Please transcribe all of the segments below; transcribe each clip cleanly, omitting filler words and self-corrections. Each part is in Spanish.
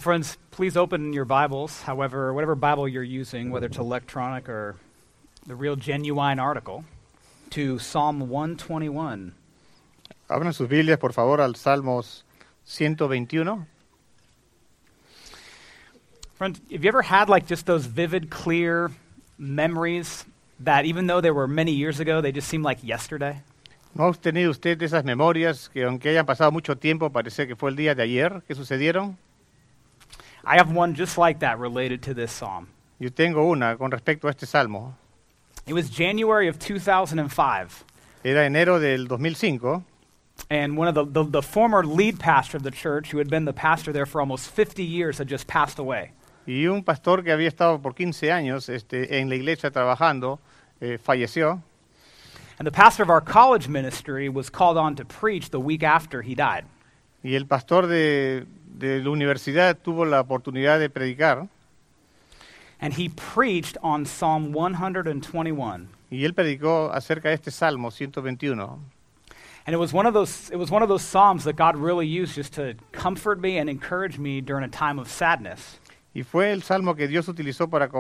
friends, please open your Bibles, whatever Bible you're using, whether it's electronic or the real genuine article, to Psalm 121. Abran sus Biblias, por favor, al Salmos 121. Friends, have you ever had like just those vivid, clear memories that even though they were many years ago, they just seem like yesterday? ¿No ha tenido usted esas memorias que aunque hayan pasado mucho tiempo, parece que fue el día de ayer que sucedieron? I have one just like that related to this psalm. Yo tengo una con respecto a este salmo. It was January of 2005. Era enero del 2005. And one of the former lead pastor of the church, who had been the pastor there for almost 50 years, had just passed away. Y un pastor que había estado por 15 años en la iglesia trabajando, falleció. And the pastor of our college ministry was called on to preach the week after he died. Y el pastor de la universidad tuvo la oportunidad de predicar. And he preached on Psalm 121. Y él predicó acerca de este Salmo 121. And it was one of those psalms that God really used just to comfort me and encourage me during a time of sadness. Y fue el salmo que Dios utilizó para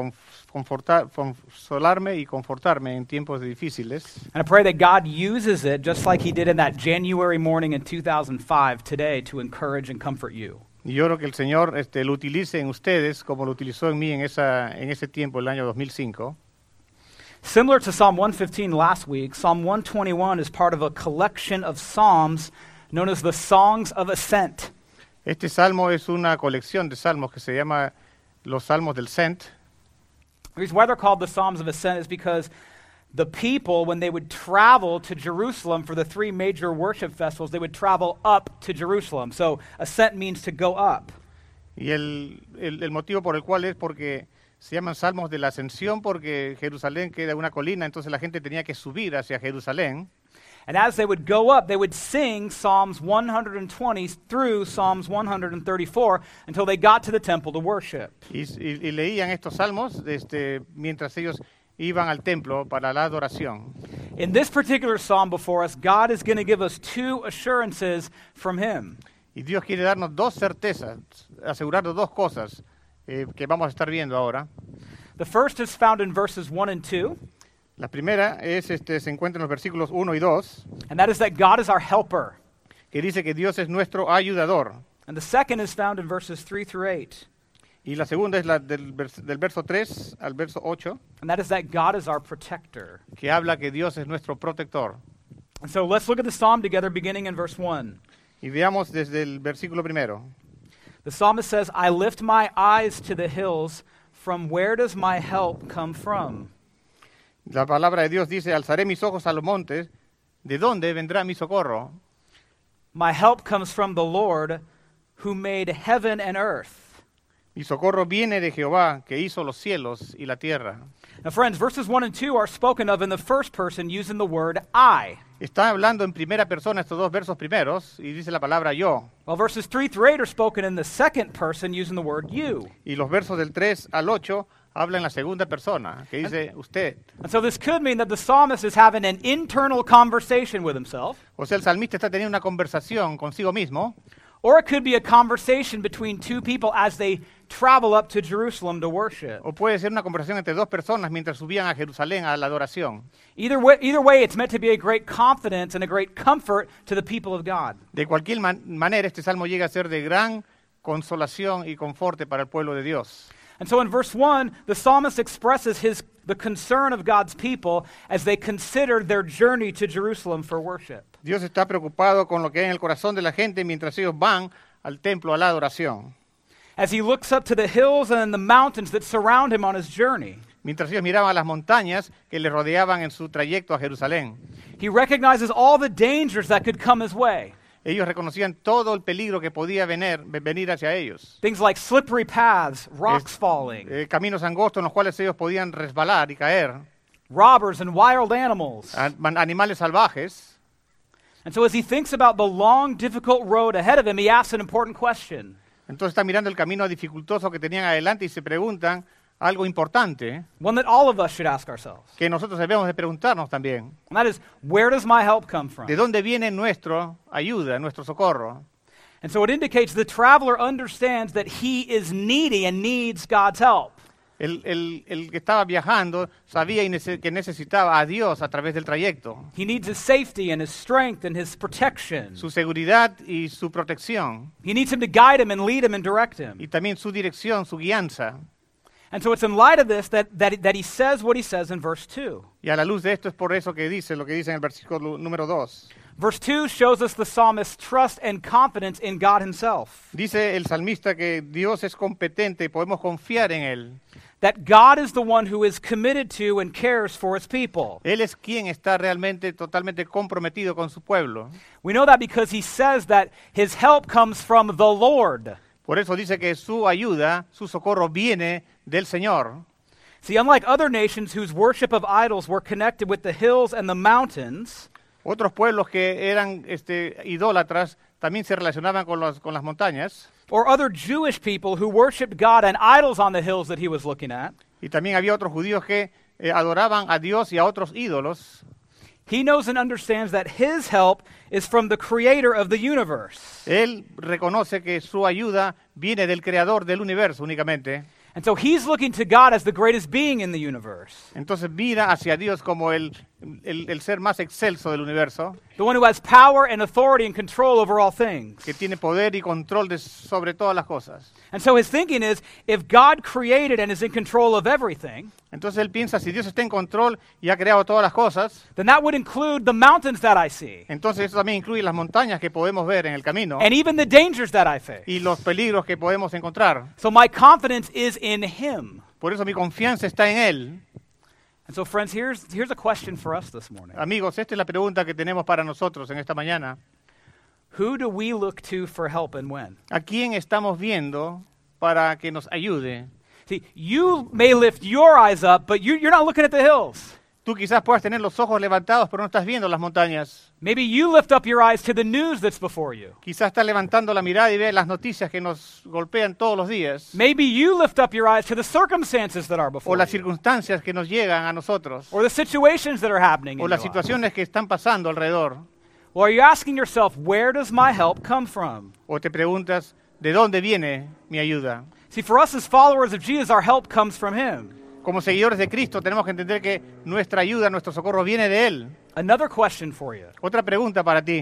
consolarme y confortarme en tiempos difíciles. And I pray that God uses it just like he did in that January morning in 2005 today to encourage and comfort you. Y yo oro que el Señor lo utilice en ustedes como lo utilizó en mí en ese tiempo, el año 2005. Similar to Psalm 115 last week, Psalm 121 is part of a collection of psalms known as the Songs of Ascent. Este salmo es una colección de salmos que se llama los Salmos del Ascent. The reason why they're called the Psalms of Ascent is because the people, when they would travel to Jerusalem for the three major worship festivals, they would travel up to Jerusalem. So ascent means to go up. Y el motivo por el cual es porque se llaman Salmos de la Ascensión, porque Jerusalén queda en una colina, entonces la gente tenía que subir hacia Jerusalén. And as they would go up, they would sing Psalms 120 through Psalms 134 until they got to the temple to worship. Y leían estos salmos mientras ellos iban al templo para la adoración. In this particular psalm before us, God is going to give us two assurances from him. Y Dios quiere darnos dos certezas, asegurarnos dos cosas que vamos a estar viendo ahora. The first is found in verses 1 and 2. La primera se encuentra en los versículos 1 y 2, And that is that God is our helper. que dice que Dios es nuestro ayudador. And the second is found in verses 3 through 8. Y la segunda es la del verso 3 al verso 8, And that is that God is our protector. que habla que Dios es nuestro protector. And so let's look at the psalm together beginning in verse 1. Y veamos desde el versículo primero. The psalmist says, I lift my eyes to the hills. From where does my help come from? La palabra de Dios dice, alzaré mis ojos a los montes, ¿de dónde vendrá mi socorro? My help comes from the Lord who made heaven and earth. Mi socorro viene de Jehová, que hizo los cielos y la tierra. Now, friends, verses 1 and 2 are spoken of in the first person using the word I. Está hablando en primera persona estos dos versos primeros, y dice la palabra yo. While verses 3 through 8 are spoken in the second person using the word you. Y los versos del 3 al 8 habla en la segunda persona, que dice usted. And so this could mean that the psalmist is having an internal conversation with himself. O sea, el salmista está teniendo una conversación consigo mismo, Or it could be a conversation between two people as they travel up to Jerusalem to worship. o puede ser una conversación entre dos personas mientras subían a Jerusalén a la adoración. Either way, it's meant to be a great confidence and a great comfort to the people of God. De cualquier manera, este salmo llega a ser de gran consolación y conforte para el pueblo de Dios. And so in verse 1, the psalmist expresses the concern of God's people as they consider their journey to Jerusalem for worship. Dios está preocupado con lo que hay en el corazón de la gente mientras ellos van al templo a la adoración. As he looks up to the hills and the mountains that surround him on his journey, Mientras ellos miraban las montañas que le rodeaban en su trayecto a Jerusalén. he recognizes all the dangers that could come his way. Ellos reconocían todo el peligro que podía venir hacia ellos. Things like slippery paths, rocks falling, Caminos angostos en los cuales ellos podían resbalar y caer. robbers and wild animals. Animales salvajes. And so as he thinks about the long, difficult road ahead of him, he asks an important question. Entonces está mirando el camino dificultoso que tenían adelante y se preguntan algo importante One that all of us should ask ourselves. que nosotros debemos de preguntarnos también. And that is, where does my help come from? ¿De dónde viene nuestra ayuda, nuestro socorro? And so it indicates the traveler understands that he is needy and needs God's help. El que estaba viajando sabía que necesitaba a Dios a través del trayecto. He needs his safety and his strength and his protection. Su seguridad y su protección. He needs him to guide him and lead him and direct him. Y también su dirección, su guianza. And so it's in light of this that he says what he says in verse 2. Y a la luz de esto es por eso que dice lo que dice en el versículo número 2. Verse 2 shows us the psalmist's trust and confidence in God himself. Dice el salmista que Dios es competente y podemos confiar en Él. That God is the one who is committed to and cares for his people. Él es quien está realmente, totalmente comprometido con su pueblo. We know that because he says that his help comes from the Lord. Por eso dice que su ayuda, su socorro viene del Señor. See, unlike other nations whose worship of idols were connected with the hills and the mountains, Otros pueblos que eran idólatras también se relacionaban con las montañas. or other Jewish people who worshiped God and idols on the hills that he was looking at, Y también había otros judíos que adoraban a Dios y a otros ídolos. he knows and understands that his help is from the creator of the universe. Él reconoce que su ayuda viene del creador del universo únicamente. And so he's looking to God as the greatest being in the universe, Entonces mira hacia Dios como el ser más excelso del universo, the one who has power and authority and control over all things. que tiene poder y control sobre todas las cosas. And so his thinking is, if God created and is in control of everything, Entonces él piensa, si Dios está en control y ha creado todas las cosas, then that would include the mountains that I see, entonces eso también incluye las montañas que podemos ver en el camino and even the dangers that I face. y los peligros que podemos encontrar. So my confidence is in him. Por eso mi confianza está en Él. And so friends, here's a question for us this morning. Amigos, esta es la pregunta que tenemos para nosotros en esta mañana. Who do we look to for help and when? ¿A quién estamos viendo para que nos ayude? See, you may lift your eyes up, but you're not looking at the hills. Tú quizás puedas tener los ojos levantados, pero no estás viendo las montañas. Maybe you lift up your eyes to the news that's before you. Quizás estás levantando la mirada y ves las noticias que nos golpean todos los días. Maybe you lift up your eyes to the circumstances that are O before las you, circunstancias que nos llegan a nosotros. or the situations that are happening in O your las life. situaciones que están pasando alrededor. Well, are you asking yourself, where does my help come from? O te preguntas, ¿de dónde viene mi ayuda? See, for us as followers of Jesus, our help comes from him. Como seguidores de Cristo tenemos que entender que nuestra ayuda, nuestro socorro viene de Él. Another question for you. Otra pregunta para ti.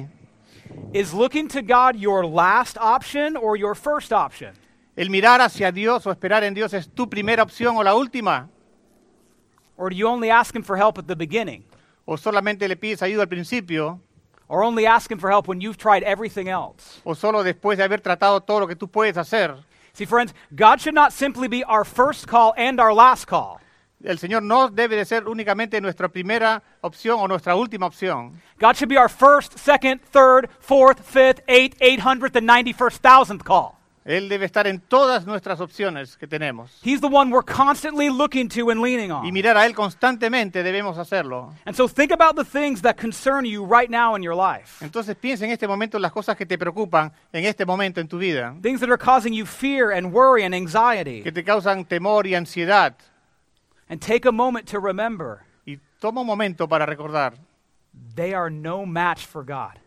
Is looking to God your last option or your first option? ¿El mirar hacia Dios o esperar en Dios es tu primera opción o la última? Or do you only ask him for help at the beginning? ¿O solamente le pides ayuda al principio? Or only ask him for help when you've tried everything else? ¿O solo después de haber tratado todo lo que tú puedes hacer? See, friends, God should not simply be our first call and our last call. El Señor no debe de ser únicamente nuestra primera opción o nuestra última opción. God should be our first, second, third, fourth, fifth, eighth, 800th, and 91st, 1000th call. Él debe estar en todas nuestras opciones que tenemos. He's the one we're constantly looking to and leaning Y on. mirar a Él constantemente debemos hacerlo. And so think about the things that concern you right now in your life. Entonces piensa en este momento en las cosas que te preocupan en este momento en tu vida, Things that are causing you fear and worry and anxiety. que te causan temor y ansiedad. And take a moment to remember, Y toma un momento para recordar, they are no match for God.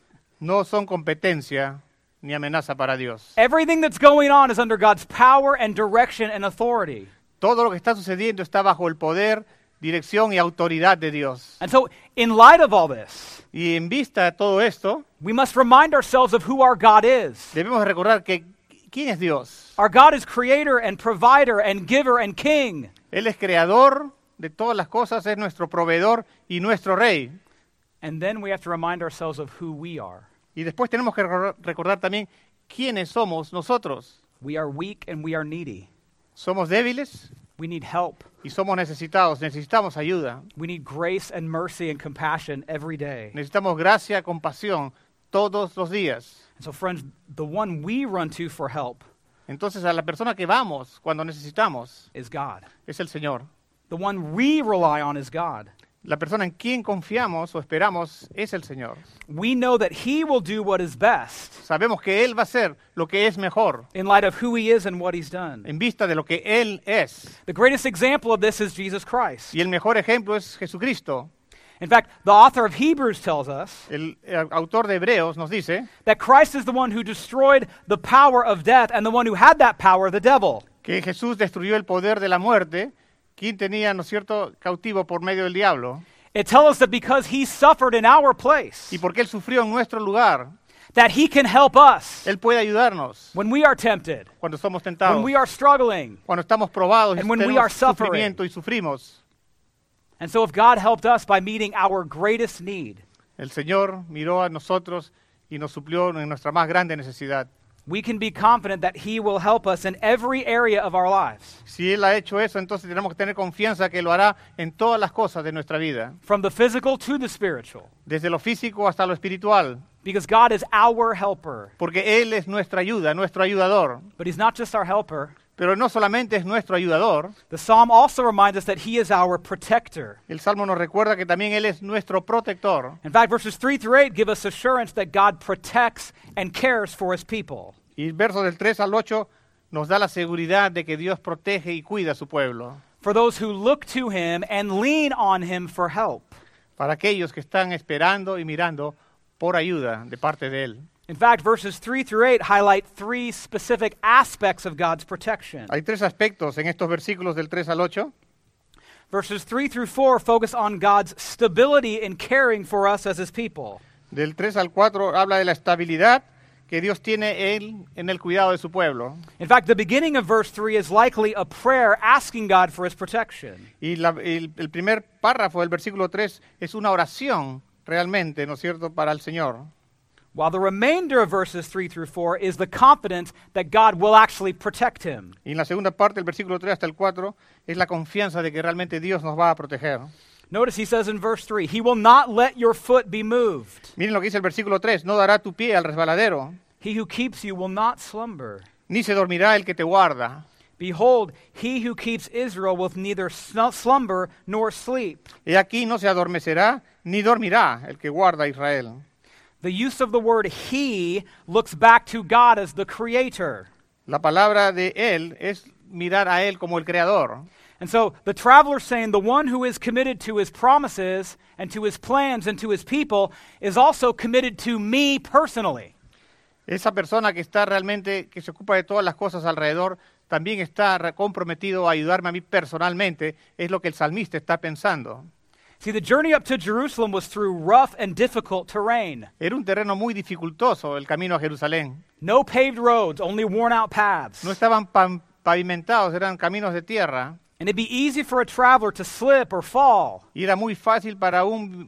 no son competencia ni amenaza para Dios. Everything that's going on is under God's power and direction and authority. Todo lo que está sucediendo está bajo el poder, dirección y autoridad de Dios. And so, in light of all this, Y en vista de todo esto, we must remind ourselves of who our God is. debemos recordar que ¿quién es Dios? Our God is creator and provider and giver and king. Él es creador de todas las cosas, es nuestro proveedor y nuestro rey. And then we have to remind ourselves of who we are. Y después tenemos que recordar también quiénes somos nosotros. We are weak and we are needy. Somos débiles We need help. y somos necesitados, necesitamos ayuda. We need grace and mercy and compassion every day. Necesitamos gracia, compasión todos los días. And so, friends, the one we run to for help Entonces a la persona que vamos cuando necesitamos is God. es el Señor. The one we rely on is God. La persona en quien confiamos o esperamos es el Señor. We know that He will do what is best Sabemos que Él va a hacer lo que es mejor in light of who He is and what He's done. en vista de lo que Él es. The greatest example of this is Jesus Christ. Y el mejor ejemplo es Jesucristo. In fact, the author of Hebrews tells us El autor de Hebreos nos dice that Christ is the one who destroyed the power of death, and the one who had that power, the devil. que Jesús destruyó el poder de la muerte, quien tenía, ¿no es cierto?, cautivo por medio del diablo. It tells us that because he suffered in our place, Y porque Él sufrió en nuestro lugar, that he can help us Él puede ayudarnos when we are tempted, cuando somos tentados, when we are struggling. cuando estamos probados y and when we tenemos are suffering. sufrimiento y sufrimos. And so if God helped us by meeting our greatest need, El Señor miró a nosotros y nos suplió en nuestra más grande necesidad. we can be confident that he will help us in every area of our lives, Si Él ha hecho eso, entonces tenemos que tener confianza que lo hará en todas las cosas de nuestra vida, from the physical to the spiritual, desde lo físico hasta lo espiritual, because God is our helper. porque Él es nuestra ayuda, nuestro ayudador. But he's not just our helper. Pero no solamente es nuestro ayudador, The psalm also reminds us that he is our protector. el Salmo nos recuerda que también Él es nuestro protector. In fact, verses 3 through 8 give us assurance that God protects and cares for his people. Y versos del 3 al 8 nos da la seguridad de que Dios protege y cuida a su pueblo. For those who look to him and lean on him for help. Para aquellos que están esperando y mirando por ayuda de parte de Él. In fact, verses 3 through 8 highlight three specific aspects of God's protection. Hay tres aspectos en estos versículos del 3 al 8. Verses 3 through 4 focus on God's stability in caring for us as his people. Del 3 al 4 habla de la estabilidad que Dios tiene Él en el cuidado de su pueblo. In fact, the beginning of verse 3 is likely a prayer asking God for his protection. Y el primer párrafo del versículo 3 es una oración realmente, ¿no es cierto?, para el Señor. While the remainder of verses 3 through 4 is the confidence that God will actually protect him. Y en la segunda parte, del versículo 3 hasta el 4, es la confianza de que realmente Dios nos va a proteger. Notice he says in verse 3, he will not let your foot be moved. Miren lo que dice el versículo 3, no dará tu pie al resbaladero, He who keeps you will not slumber. ni se dormirá el que te guarda. Behold, he who keeps Israel will neither slumber nor sleep. He aquí no se adormecerá, ni dormirá el que guarda a Israel. The use of the word he looks back to God as the creator. La palabra de Él es mirar a Él como el Creador. And so the traveler's saying the one who is committed to his promises and to his plans and to his people is also committed to me personally. Esa persona que está realmente, que se ocupa de todas las cosas alrededor, también está comprometido a ayudarme a mí personalmente, es lo que el salmista está pensando. See, the journey up to Jerusalem was through rough and difficult terrain. Era un terreno muy dificultoso el camino a Jerusalén. No paved roads, only worn out paths. No estaban pavimentados, eran caminos de tierra. And it'd be easy for a traveler to slip or fall. Y era muy fácil para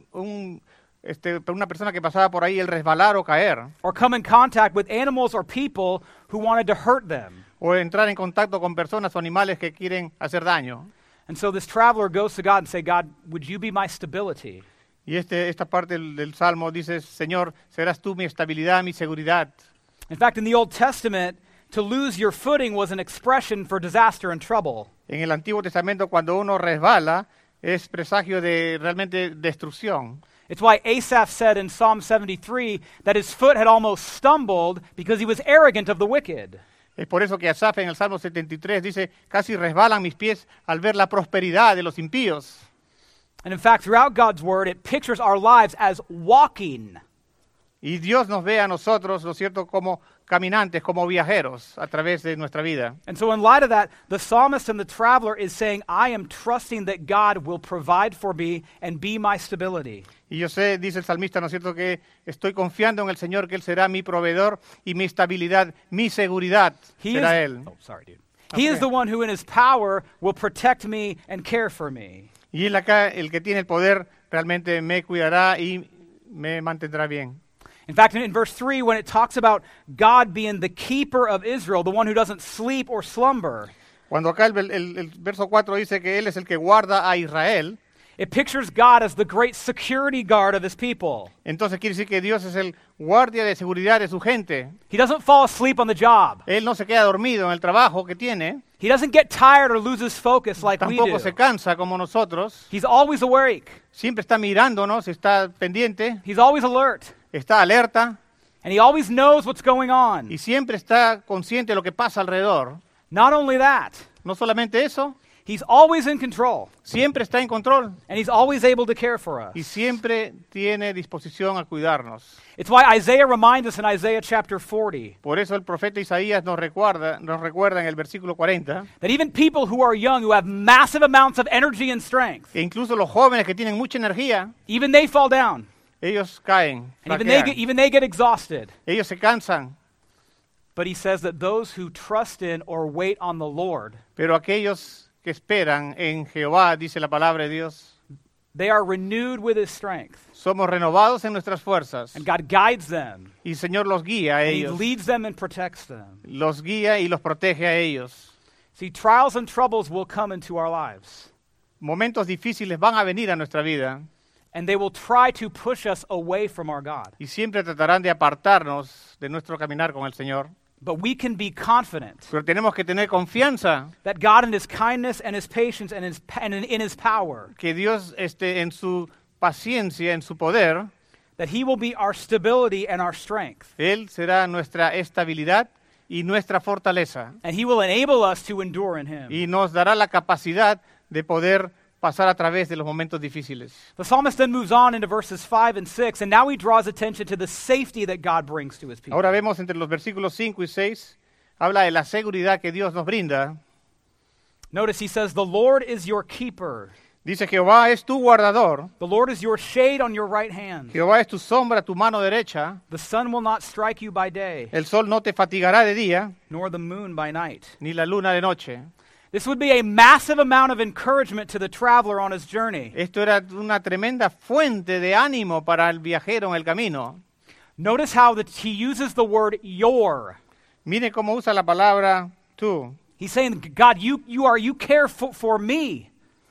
para una persona que pasaba por ahí el resbalar o caer, Or come in contact with animals or people who wanted to hurt them. o entrar en contacto con personas o animales que quieren hacer daño. And so this traveler goes to God and say, God, would you be my stability? Y esta parte del Salmo dice, Señor, serás tú mi estabilidad, mi seguridad. In fact, in the Old Testament, to lose your footing was an expression for disaster and trouble. En el Antiguo Testamento, cuando uno resbala, es presagio de realmente destrucción. It's why Asaph said in Psalm 73 that his foot had almost stumbled because he was arrogant of the wicked. Es por eso que Asaf en el Salmo 73 dice, casi resbalan mis pies al ver la prosperidad de los impíos. And in fact, throughout God's word, it pictures our lives as walking. Y Dios nos ve a nosotros, ¿no es cierto?, como caminantes, como viajeros a través de nuestra vida. And so in light of that, the psalmist and the traveler is saying, I am trusting that God will provide for me and be my stability. Y yo sé, dice el salmista, ¿no es cierto?, que estoy confiando en el Señor, que Él será mi proveedor y mi estabilidad, mi seguridad será Él. He is the one who in his power will protect me and care for me. Y Él acá, el que tiene el poder, realmente me cuidará y me mantendrá bien. In fact, in verse 3, when it talks about God being the keeper of Israel, the one who doesn't sleep or slumber, Cuando acá el verso 4 dice que Él es el que guarda a Israel, it pictures God as the great security guard of his people. entonces quiere decir que Dios es el guardia de seguridad de su gente. He doesn't fall asleep on the job. Él no se queda dormido en el trabajo que tiene, He doesn't get tired or lose his focus like we tampoco do. se cansa como nosotros, He's always awake. siempre está mirándonos, está pendiente, He's always alert. está alerta And he always knows what's going on. y siempre está consciente de lo que pasa alrededor. Not only that, No solamente eso, He's always in control, Siempre está en control and he's always able to care for us. y siempre tiene disposición a cuidarnos. It's why Isaiah reminds us in Isaiah chapter 40 Por eso el profeta Isaías nos recuerda en el versículo 40 that even people who are young, who have massive amounts of energy and strength, que incluso los jóvenes que tienen mucha energía, even they fall down, ellos caen, and flaquean, even they get exhausted. ellos se cansan, But he says that those who trust in or wait on the Lord, pero aquellos que esperan en Jehová, dice la palabra de Dios, they are renewed with his strength. somos renovados en nuestras fuerzas And God guides them, y el Señor los guía a and he ellos, leads them and protects them. los guía y los protege a ellos. See, trials and troubles will come into our lives, Momentos difíciles van a venir a nuestra vida and they will try to push us away from our God. y siempre tratarán de apartarnos de nuestro caminar con el Señor. But we can be confident Pero tenemos que tener confianza that God in his kindness and his patience and in his power, que Dios en su paciencia, en su poder, that he will be our stability and our strength. Él será nuestra estabilidad y nuestra fortaleza. And he will enable us to endure in him. Y nos dará la capacidad de poder pasar a través de los momentos difíciles. The psalmist then moves on into verses 5 and 6, and now he draws attention to the safety that God brings to his people. Ahora vemos entre los versículos 5 y 6, habla de la seguridad que Dios nos brinda. Notice he says, "The Lord is your keeper. Dice, Jehová es tu guardador, The Lord is your shade on your right hand. Jehová es tu sombra, tu mano derecha, The sun will not strike you by day, el sol no te fatigará de día, nor the moon by night." ni la luna de noche. This would be a massive amount of encouragement to the traveler on his journey. Esto era una tremenda fuente de ánimo para el viajero en el camino. Notice how he uses the word your. Mire cómo usa la palabra tú. He's saying, God, you care for me.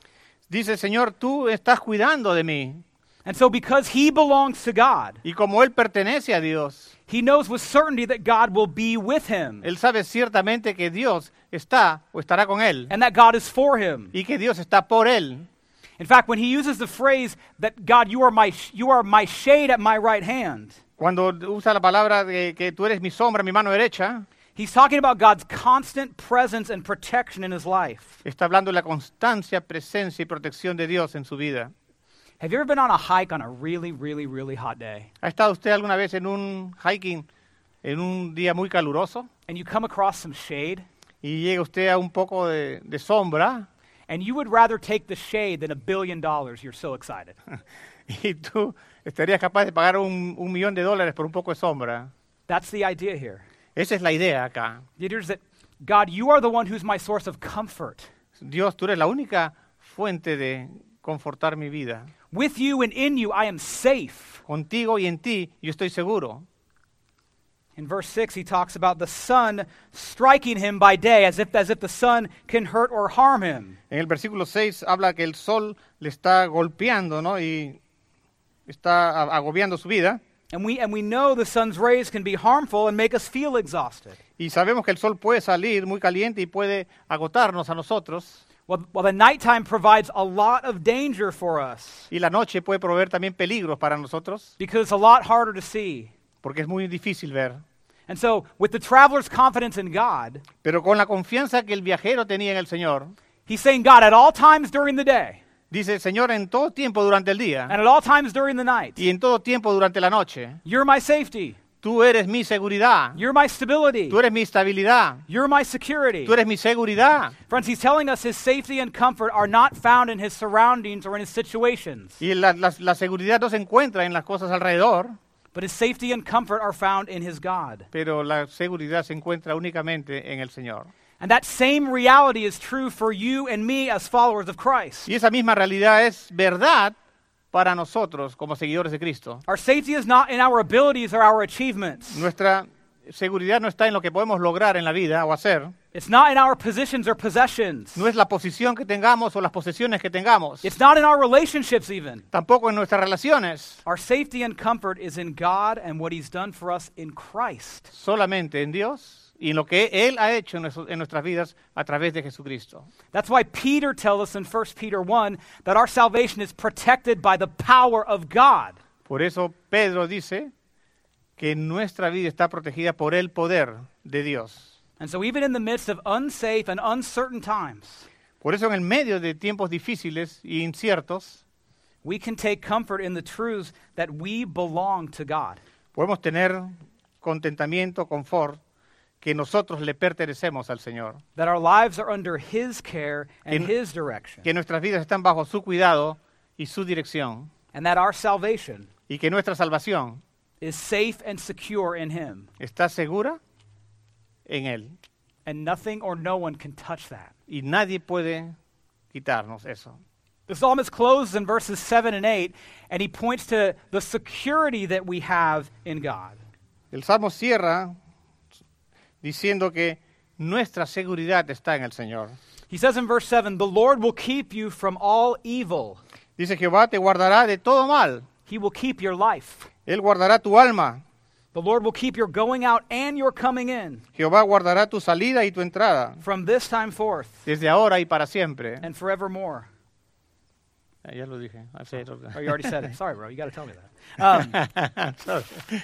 Dice, Señor, tú estás cuidando de mí. And so because he belongs to God, Y como él pertenece a Dios, he knows with certainty that God will be with him él sabe ciertamente que Dios está o estará con él and that God is for him. y que Dios está por él. In fact, when he uses the phrase that God, you are my shade at my right hand, Cuando usa la palabra de que tú eres mi sombra, mi mano derecha, he's talking about God's constant presence and protection in his life. está hablando de la constancia, presencia y protección de Dios en su vida. Have you ever been on a hike on a really, really, really hot day? ¿Ha estado usted alguna vez en un hiking en un día muy caluroso And you come across some shade, y llega usted a un poco de sombra and you would rather take the shade than $1 billion? You're so excited. y tú estarías capaz de pagar $1 millón por un poco de sombra? That's the idea here. Esa es la idea acá. The idea is that, God, you are the one who's my source of comfort. Dios, tú eres la única fuente de confortar mi vida. With you and in you, I am safe. Contigo y en ti yo estoy seguro. In verse 6, he talks about the sun striking him by day, as if the sun can hurt or harm him. En el versículo 6 habla que el sol le está golpeando, ¿no? Y está agobiando su vida. And we know the sun's rays can be harmful and make us feel exhausted. Y sabemos que el sol puede salir muy caliente y puede agotarnos a nosotros. Well, the nighttime provides a lot of danger for us Y la noche puede proveer también peligros para nosotros, because it's a lot harder to see. porque es muy difícil ver. And so, with the traveler's confidence in God, Pero con la confianza que el viajero tenía en el Señor, he's saying, God, at all times during the day, dice, Señor, en todo tiempo durante el día and at all times during the night, y en todo tiempo durante la noche, you're my safety, tú eres mi seguridad, you're my stability, tú eres mi estabilidad, you're my security. tú eres mi seguridad. Friends, he's telling us his safety and comfort are not found in his surroundings or in his situations, Y la seguridad no se encuentra en las cosas alrededor, but his safety and comfort are found in his God. pero la seguridad se encuentra únicamente en el Señor. And that same reality is true for you and me as followers of Christ. Y esa misma realidad es verdad para nosotros como seguidores de Cristo. Our safety is not in our abilities or our achievements. Nuestra seguridad no está en lo que podemos lograr en la vida o hacer. It's not in our positions or possessions. No es la posición que tengamos o las posesiones que tengamos. It's not in our relationships even. Tampoco en nuestras relaciones. Our safety and comfort is in God and what he's done for us in Christ. Solamente en Dios y en lo que Él ha hecho en nuestras vidas a través de Jesucristo. That's why Peter tells us in 1 Peter 1 that our salvation is protected by the power of God. Por eso Pedro dice que nuestra vida está protegida por el poder de Dios. And so even in the midst of unsafe and uncertain times, Por eso en el medio de tiempos difíciles e inciertos, we can take comfort in the truths that we belong to God. podemos tener contentamiento, confort, que nosotros le pertenecemos al Señor. That our lives are under His care and Que- His direction. Que nuestras vidas están bajo su cuidado y su dirección. And that our salvation Y que nuestra salvación is safe and secure in Him. está segura en Él. And nothing or no one can touch that. Y nadie puede quitarnos eso. The psalmist closes in verses 7 and 8, and he points to the security that we have in God. El Salmo cierra diciendo que nuestra seguridad está en el Señor. He says in verse 7, "The Lord will keep you from all evil. Dice, Jehová te guardará de todo mal. He will keep your life. Él guardará tu alma. The Lord will keep your going out and your coming in Jehová guardará tu salida y tu entrada, from this time forth desde ahora y para siempre. and forevermore." Ya lo dije. Oh, you already said it. Sorry, bro. You got to tell me that.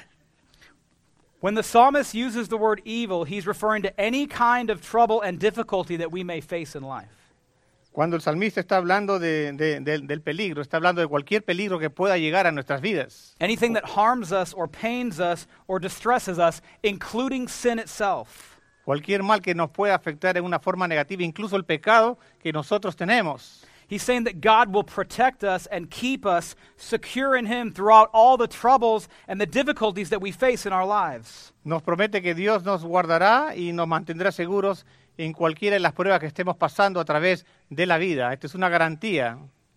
When the psalmist uses the word evil, he's referring to any kind of trouble and difficulty that we may face in life. Cuando el salmista está hablando del peligro, está hablando de cualquier peligro que pueda llegar a nuestras vidas. Anything that harms us or pains us or distresses us, including sin itself. Cualquier mal que nos pueda afectar en una forma negativa, incluso el pecado que nosotros tenemos. He's saying that God will protect us and keep us secure in Him throughout all the troubles and the difficulties that we face in our lives. Nos promete que Dios nos guardará y nos mantendrá seguros en cualquiera de las pruebas que estemos pasando a través de la vida. Esta es una garantía.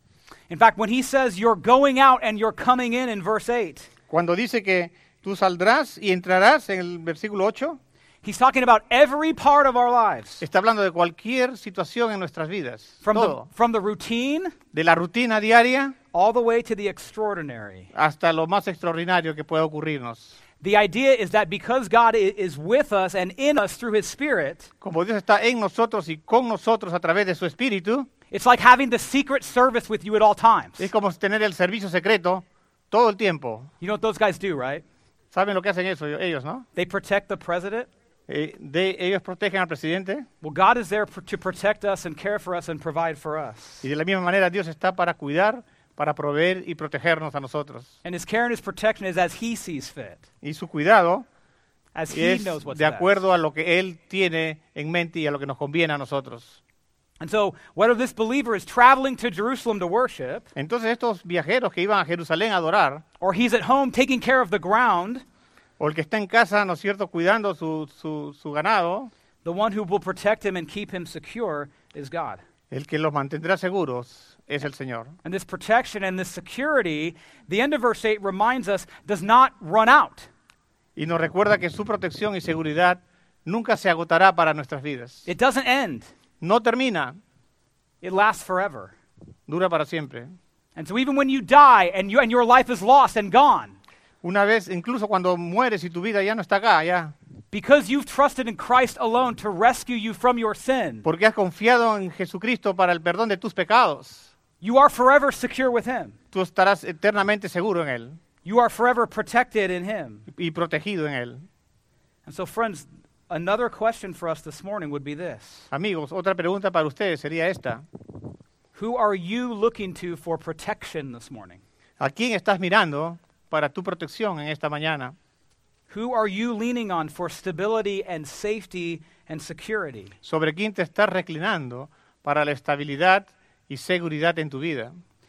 In fact, when He says you're going out and you're coming in verse 8, Cuando dice que tú saldrás y entrarás en el versículo 8, He's talking about every part of our lives. está hablando de cualquier situación en nuestras vidas. Todo. From the routine De la rutina diaria all the way to the extraordinary. hasta lo más extraordinario que pueda ocurrirnos. The idea is that because God is with us and in us through His Spirit, Como Dios está en nosotros y con nosotros a través de su Espíritu, it's like having the secret service with you at all times. es como tener el servicio secreto todo el tiempo. You know what those guys do, right? ¿Saben lo que hacen eso ellos, no? They protect the president. Ellos protegen al presidente Well, God is there to protect us and care for us and provide for us. y de la misma manera Dios está para cuidar, para proveer y protegernos a nosotros. And His care and His protection is as He sees fit, Y su cuidado as He es knows what's de best. acuerdo a lo que Él tiene en mente y a lo que nos conviene a nosotros. And so, whether this believer is traveling to Jerusalem to worship, Entonces estos viajeros que iban a Jerusalén a adorar, or he's at home taking care of the ground, o el que está en casa, ¿no es cierto?, cuidando su ganado, the one who will protect him and keep him secure is God. el que los mantendrá seguros es el Señor. And this protection and this security, the end of verse 8 reminds us, does not run out. Y nos recuerda que su protección y seguridad nunca se agotará para nuestras vidas. It doesn't end. No termina, It lasts forever. dura para siempre. And so even when you die and your life is lost and gone, Una vez, incluso cuando mueres y tu vida ya no está acá, ya, because you've trusted in Christ alone to rescue you from your sin, porque has confiado en Jesucristo para el perdón de tus pecados, you are forever secure with Him. tú estarás eternamente seguro en Él You are forever protected in Him. y protegido en Él. And so, friends, another question for us this morning would be this. Amigos, otra pregunta para ustedes sería esta. Who are you looking to for protection this morning? ¿A quién estás mirando para tu protección en esta mañana? Who are you leaning on for stability and safety and security? ¿Sobre quién te estás reclinando para la estabilidad y seguridad en tu vida?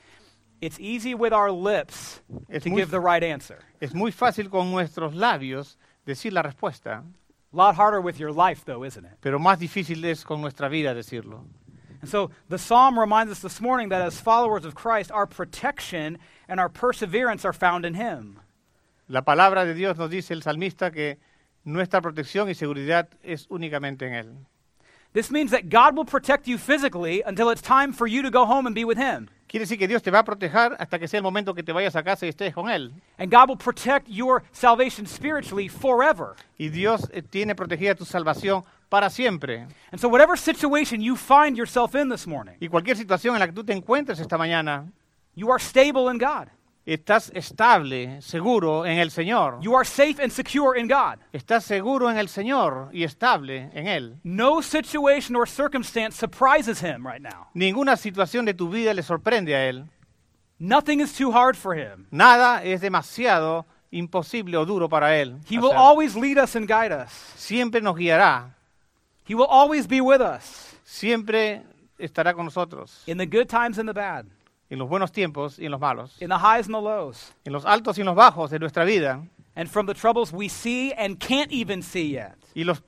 It's easy with our lips Es to muy, give the right answer. es muy fácil con nuestros labios decir la respuesta, A lot harder with your life, though, isn't it? pero más difícil es con nuestra vida decirlo. And so the psalm reminds us this morning that as followers of Christ, our protection and our perseverance are found in Him. La palabra de Dios nos dice el salmista que nuestra protección y seguridad es únicamente en Él. This means that God will protect you physically until it's time for you to go home and be with Him. Quiere decir que Dios te va a proteger hasta que sea el momento que te vayas a casa y estés con Él. And God will protect your salvation spiritually forever. Y Dios tiene protegida tu salvación para siempre. And so whatever situation you find yourself in this morning, Y cualquier situación en la que tú te encuentres esta mañana, you are stable in God. Estás estable, seguro en el Señor. You are safe and secure in God. Estás seguro en el Señor y estable en Él. No situation or circumstance surprises him right now. Ninguna situación de tu vida le sorprende a Él. Nothing is too hard for him. Nada es demasiado imposible o duro para Él. He will hacer. always lead us and guide us. Siempre nos guiará. He will always be with us Siempre estará con nosotros. in the good times and the bad, En los buenos tiempos y en los malos. in the highs and the lows, En los altos y en los bajos de nuestra vida. and from the troubles we see and can't even see yet. Y los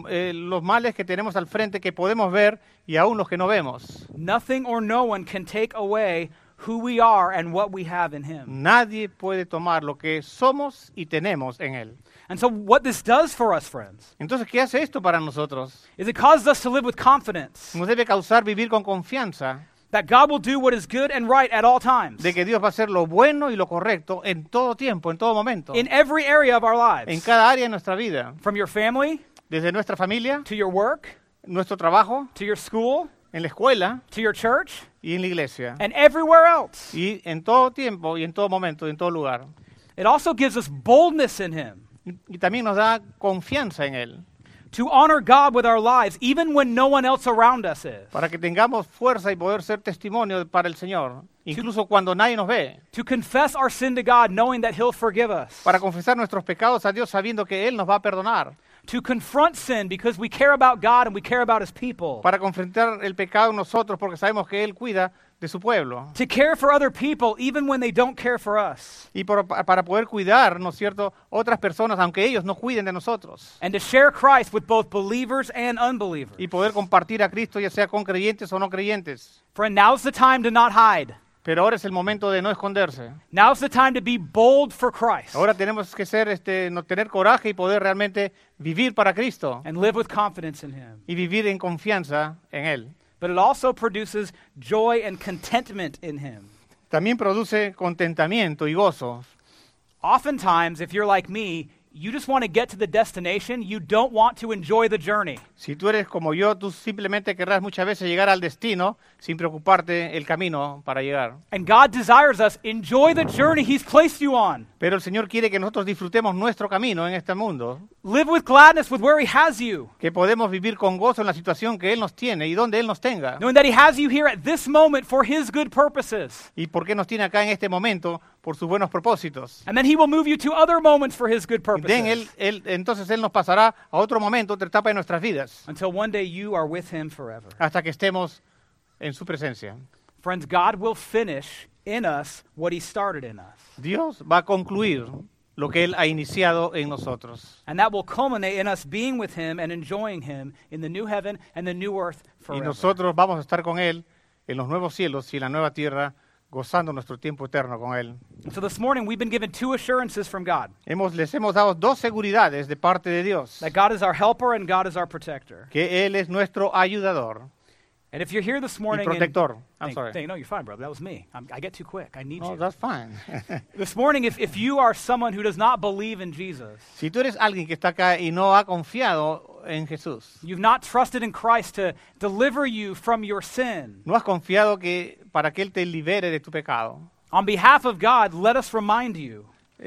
males que tenemos al frente que podemos ver y aún los que no vemos. Nothing or no one can take away who we are and what we have in him. Nadie puede tomar lo que somos y tenemos en Él. And so what this does for us, friends, Entonces, ¿qué hace esto para nosotros? is it causes us to live with confidence Nos debe causar vivir con confianza that God will do what is good and right at all times, de que Dios va a hacer lo bueno y lo correcto en todo tiempo, en todo momento, in every area of our en lives, cada área de nuestra vida, from your family desde nuestra familia, to your work, nuestro trabajo, to your school, en la escuela to your church, y en la iglesia, and everywhere else. y en todo tiempo y en todo momento, en todo lugar. It also gives us boldness in him Y también nos da confianza en Él, to honor God with our lives, even when no one else around us is, para que tengamos fuerza y poder ser testimonio para el Señor, incluso cuando nadie nos ve, to confess our sin to God, knowing that He'll forgive us, para confesar nuestros pecados a Dios sabiendo que Él nos va a perdonar, to confront sin because we care about God and we care about His people, para confrontar el pecado en nosotros porque sabemos que Él cuida de su pueblo, to care for other people even when they don't care for us, y para poder cuidar, ¿no es cierto?, otras personas, aunque ellos no cuiden de nosotros, and to share Christ with both believers and unbelievers. y poder compartir a Cristo ya sea con creyentes o no creyentes. Friend, now's the time to not hide. Pero ahora es el momento de no esconderse. Now's the time to be bold for Christ Ahora tenemos que tener coraje y poder realmente vivir para Cristo and live with confidence in Him. y vivir en confianza en Él. But it also produces joy and contentment in Him. También produce contentamiento y gozo. Oftentimes, if you're like me, you just want to get to the destination. You don't want to enjoy the journey. Si tú eres como yo, tú simplemente querrás muchas veces llegar al destino sin preocuparte el camino para llegar. And God desires us enjoy the journey He's placed you on. Pero el Señor quiere que nosotros disfrutemos nuestro camino en este mundo, Live with gladness with where He has you, que podemos vivir con gozo en la situación que Él nos tiene y donde Él nos tenga. knowing that He has you here at this moment for His good purposes. Y por qué nos tiene acá en este momento por sus buenos propósitos. And then He will move you to other moments for His good Y entonces Él nos pasará a otro momento, otra etapa de nuestras vidas, until one day you are with Him forever. hasta que estemos en su presencia. Friends, God will finish in us what He started in us. Dios va a concluir lo que Él ha iniciado en nosotros. And that will culminate in us being with Him and enjoying Him in the new heaven and the new earth Y forever. nosotros vamos a estar con Él en los nuevos cielos y en la nueva tierra, gozando nuestro tiempo eterno con Él. So this morning we've been given two assurances from God, Les hemos dado dos seguridades de parte de Dios, that God is our helper and God is our protector. que Él es nuestro ayudador And if you're here this y morning protector. I'm sorry. no, you're fine, brother. That was me. I get too quick. I need No, you. that's fine. This morning, if you are someone who does not believe in Jesus, Si tú eres alguien que está acá y no ha confiado en Jesús, you've not trusted in Christ to deliver you from your sin, no has confiado para que Él te libere de tu pecado, on behalf of God, let us remind you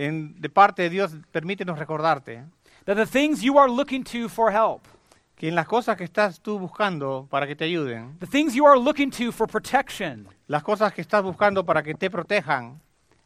de parte de Dios, permítenos recordarte that the things you are looking to for help, que en las cosas que estás tú buscando para que te ayuden, the things you are looking to for protection, las cosas que estás buscando para que te protejan,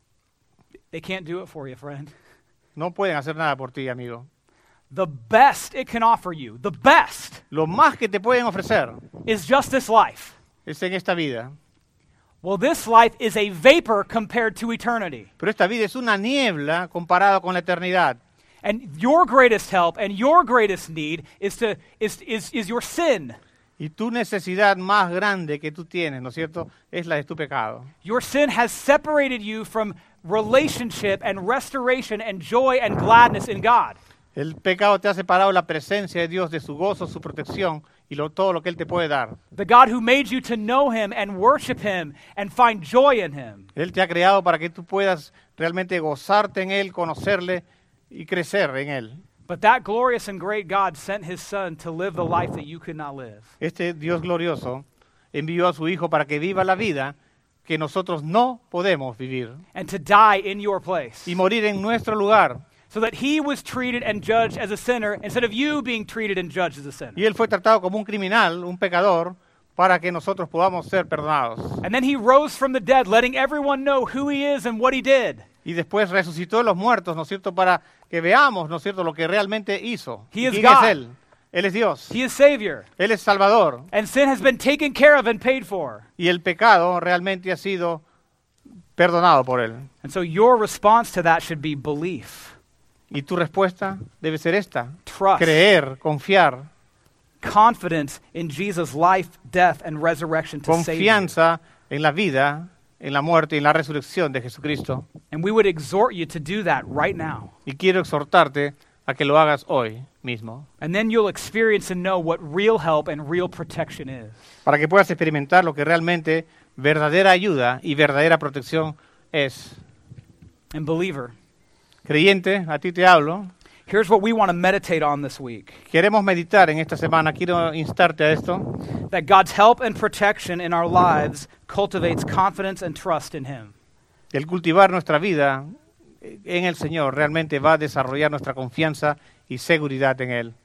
they can't do it for you, friend. no pueden hacer nada por ti, amigo. The best it can offer you, the best, Lo más que te pueden ofrecer is just this life. es en esta vida. Well, this life is a vapor compared to eternity. Pero esta vida es una niebla comparada con la eternidad. And your greatest help and your greatest need is your sin. Y tu necesidad más grande que tú tienes, ¿no es cierto?, es la de tu pecado. Your sin has separated you from relationship and restoration and joy and gladness in God. El pecado te ha separado la presencia de Dios, de su gozo, su protección y todo lo que Él te puede dar. The God who made you to know Him and worship Him and find joy in Him. Él te ha creado para que tú puedas realmente gozarte en Él, conocerle y crecer en Él. But that glorious and great God sent His Son to live the life that you could not live. Este Dios glorioso envió a su Hijo para que viva la vida que nosotros no podemos vivir and to die in your place, y morir en nuestro lugar. so that he was treated and judged as a sinner instead of you being treated and judged as a sinner. Y él fue tratado como un criminal, un pecador, para que nosotros podamos ser perdonados. And then he rose from the dead, letting everyone know who he is and what he did. Y después resucitó de los muertos, ¿no es cierto?, para que veamos, ¿no es cierto?, lo que realmente hizo. He ¿Y is quién God. es Él? Él es Dios. He is Savior. Él es Salvador. And sin has been taken care of and paid for. Y el pecado realmente ha sido perdonado por Él. And so your response to that should be belief, Y tu respuesta debe ser esta. trust, Creer, confiar, confidence in Jesus' life, death, and resurrection to save you. confianza en la vida, en la muerte y en la resurrección de Jesucristo. And we would exhort you to do that right now. Y quiero exhortarte a que lo hagas hoy mismo, And then you'll experience and know what real help and real protection is. para que puedas experimentar lo que realmente verdadera ayuda y verdadera protección es. And believer, Creyente, a ti te hablo. here's what we want to meditate on this week. Queremos meditar en esta semana. Quiero instarte a esto, That God's help and protection in our lives cultivates confidence and trust in Him. el cultivar nuestra vida en el Señor realmente va a desarrollar nuestra confianza y seguridad en Él.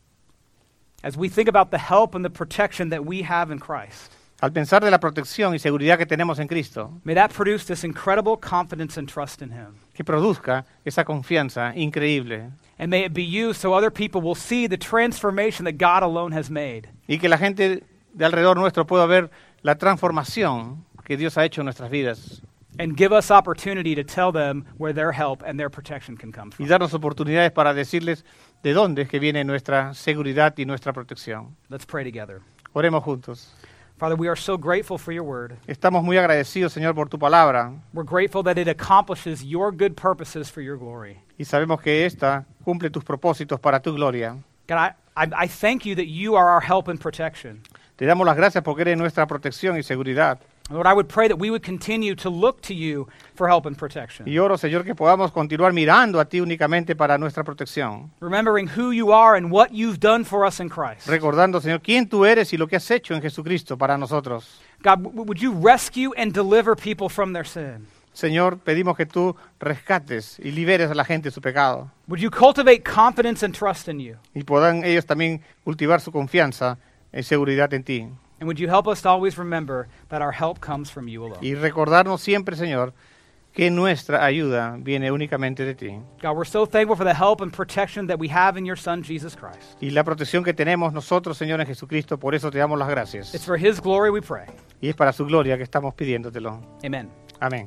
As we think about the help and the protection that we have in Christ, Al pensar de la protección y seguridad que tenemos en Cristo, may that produce this incredible confidence and trust in Him. que produzca esa confianza increíble And may it be used so other people will see the transformation that God alone has made. y que la gente de alrededor nuestro pueda ver la transformación que Dios ha hecho en nuestras vidas And give us opportunity to tell them where their help and their protection can come y from. darnos oportunidades para decirles de dónde es que viene nuestra seguridad y nuestra protección. Let's pray together. Oremos juntos. Father, we are so grateful for your word. Estamos muy agradecidos, Señor, por tu palabra We're grateful that it accomplishes your good purposes for your glory. y sabemos que esta cumple tus propósitos para tu gloria. God, I thank you that you are our help and protection. Te damos las gracias porque eres nuestra protección y seguridad. Lord, I would pray that we would continue to look to you for help and protection, Y oro, Señor, que podamos continuar mirando a ti únicamente para nuestra protección. remembering who you are and what you've done for us in Christ. Recordando, Señor, quién tú eres y lo que has hecho en Jesucristo para nosotros. God, would you rescue and deliver people from their sin? Señor, pedimos que tú rescates y liberes a la gente de su pecado. Would you cultivate confidence and trust in you? Y puedan ellos también cultivar su confianza y seguridad en ti. And would you help us to always remember that our help comes from you alone? Y recordarnos siempre, Señor, que nuestra ayuda viene únicamente de ti. God, we're so thankful for the help and protection that we have in your Son, Jesus Christ. Y la protección que tenemos nosotros, Señor, en Jesucristo, por eso te damos las It's gracias. for his glory we pray. Y es para su gloria que estamos pidiéndotelo. Amen. Amén.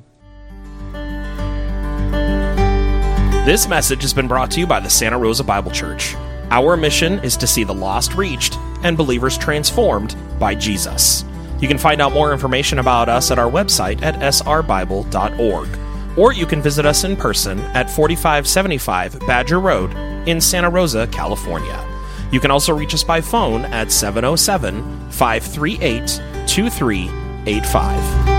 This message has been brought to you by the Santa Rosa Bible Church. Our mission is to see the lost reached and believers transformed by Jesus. You can find out more information about us at our website at srbible.org, or you can visit us in person at 4575 Badger Road in Santa Rosa, California. You can also reach us by phone at 707-538-2385.